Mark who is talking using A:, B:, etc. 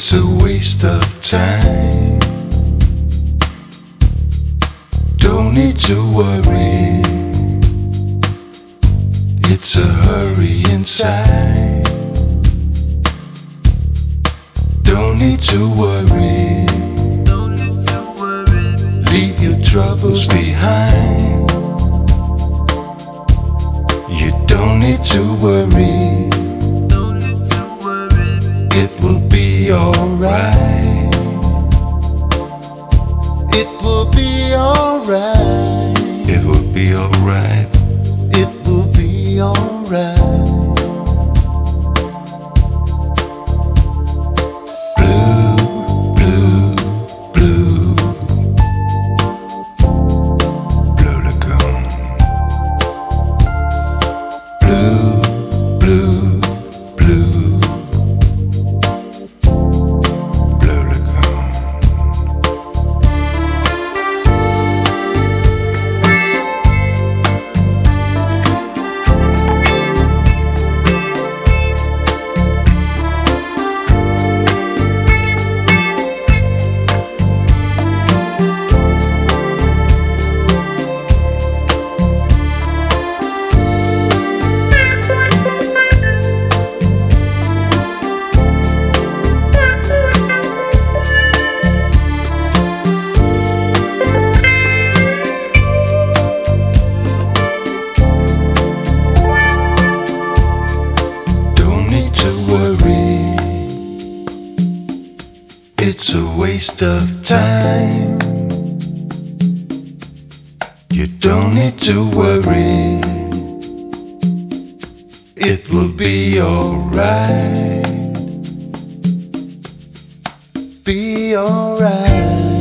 A: It's a waste of time. Don't need to worry. It's a hurry inside. Don't need to worry. Leave your troubles behind. You don't need to worry. It will be alright. It will be alright. It will be alright. It will be alright. It's a waste of time. You don't need to worry. It will be alright. Be alright.